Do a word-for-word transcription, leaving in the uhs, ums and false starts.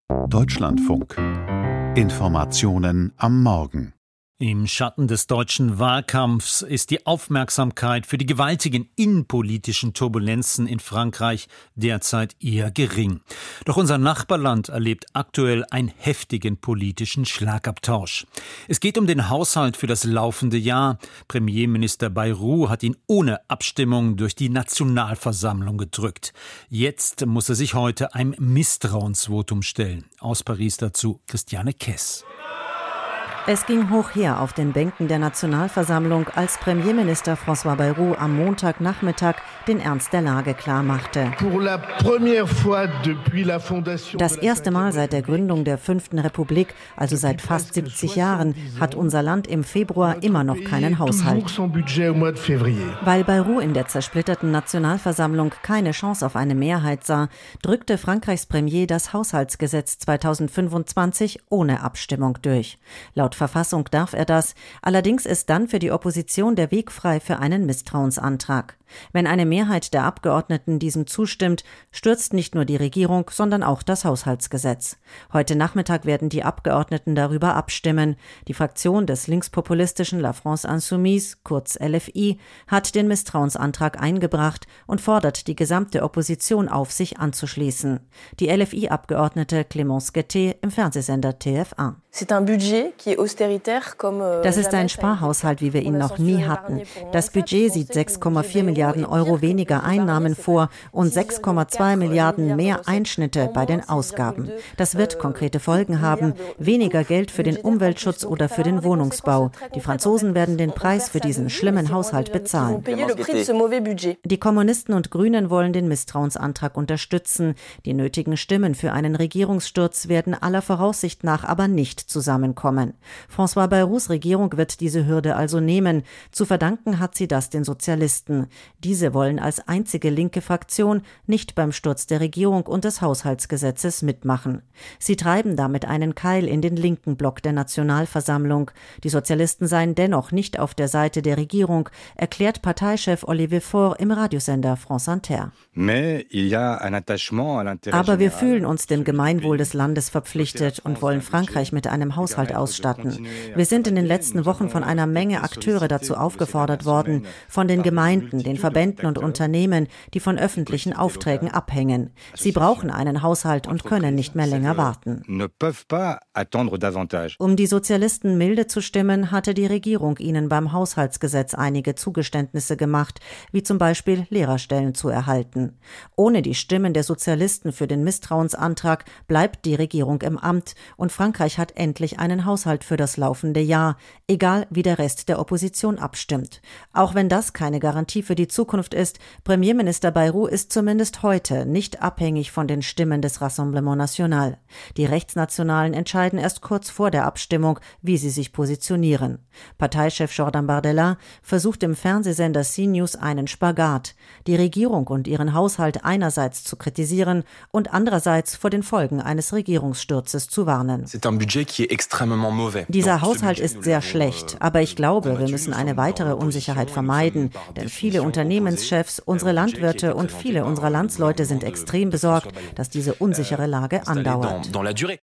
Deutschlandfunk. Informationen am Morgen. Im Schatten des deutschen Wahlkampfs ist die Aufmerksamkeit für die gewaltigen innenpolitischen Turbulenzen in Frankreich derzeit eher gering. Doch unser Nachbarland erlebt aktuell einen heftigen politischen Schlagabtausch. Es geht um den Haushalt für das laufende Jahr. Premierminister Bayrou hat ihn ohne Abstimmung durch die Nationalversammlung gedrückt. Jetzt muss er sich heute einem Misstrauensvotum stellen. Aus Paris dazu Christiane Kess. Es ging hoch her auf den Bänken der Nationalversammlung, als Premierminister François Bayrou am Montagnachmittag den Ernst der Lage klarmachte. Das erste Mal seit der Gründung der fünften Republik, also seit fast siebzig Jahren, hat unser Land im Februar immer noch keinen Haushalt. Weil Bayrou in der zersplitterten Nationalversammlung keine Chance auf eine Mehrheit sah, drückte Frankreichs Premier das Haushaltsgesetz zweitausendfünfundzwanzig ohne Abstimmung durch. Laut Verfassung darf er das, allerdings ist dann für die Opposition der Weg frei für einen Misstrauensantrag. Wenn eine Mehrheit der Abgeordneten diesem zustimmt, stürzt nicht nur die Regierung, sondern auch das Haushaltsgesetz. Heute Nachmittag werden die Abgeordneten darüber abstimmen. Die Fraktion des linkspopulistischen La France Insoumise, kurz L F I, hat den Misstrauensantrag eingebracht und fordert die gesamte Opposition auf, sich anzuschließen. Die L F I-Abgeordnete Clémence Guettet im Fernsehsender T F eins. Das ist ein Sparhaushalt, wie wir ihn noch nie hatten. Das Budget sieht sechs Komma vier Milliarden Euro weniger Einnahmen vor und sechs Komma zwei Milliarden mehr Einschnitte bei den Ausgaben. Das wird konkrete Folgen haben. Weniger Geld für den Umweltschutz oder für den Wohnungsbau. Die Franzosen werden den Preis für diesen schlimmen Haushalt bezahlen. Die Kommunisten und Grünen wollen den Misstrauensantrag unterstützen. Die nötigen Stimmen für einen Regierungssturz werden aller Voraussicht nach aber nicht zusammenkommen. François Bayrous Regierung wird diese Hürde also nehmen. Zu verdanken hat sie das den Sozialisten. Diese wollen als einzige linke Fraktion nicht beim Sturz der Regierung und des Haushaltsgesetzes mitmachen. Sie treiben damit einen Keil in den linken Block der Nationalversammlung. Die Sozialisten seien dennoch nicht auf der Seite der Regierung, erklärt Parteichef Olivier Faure im Radiosender France Inter. Aber wir fühlen uns dem Gemeinwohl des Landes verpflichtet und wollen Frankreich mit einem Haushalt ausstatten. Wir sind in den letzten Wochen von einer Menge Akteure dazu aufgefordert worden, von den Gemeinden, den Verbänden und Unternehmen, die von öffentlichen Aufträgen abhängen. Sie brauchen einen Haushalt und können nicht mehr länger warten. Um die Sozialisten milde zu stimmen, hatte die Regierung ihnen beim Haushaltsgesetz einige Zugeständnisse gemacht, wie zum Beispiel Lehrerstellen zu erhalten. Ohne die Stimmen der Sozialisten für den Misstrauensantrag bleibt die Regierung im Amt und Frankreich hat endlich einen Haushalt für das laufende Jahr, egal wie der Rest der Opposition abstimmt. Auch wenn das keine Garantie für die Zukunft ist, Premierminister Bayrou ist zumindest heute nicht abhängig von den Stimmen des Rassemblement National. Die Rechtsnationalen entscheiden erst kurz vor der Abstimmung, wie sie sich positionieren. Parteichef Jordan Bardella versucht im Fernsehsender CNews einen Spagat, die Regierung und ihren Haushalt einerseits zu kritisieren und andererseits vor den Folgen eines Regierungssturzes zu warnen. Dieser Haushalt ist sehr schlecht, aber ich glaube, wir müssen eine weitere Unsicherheit vermeiden, denn viele Unternehmenschefs, unsere Landwirte und viele unserer Landsleute sind extrem besorgt, dass diese unsichere Lage andauert.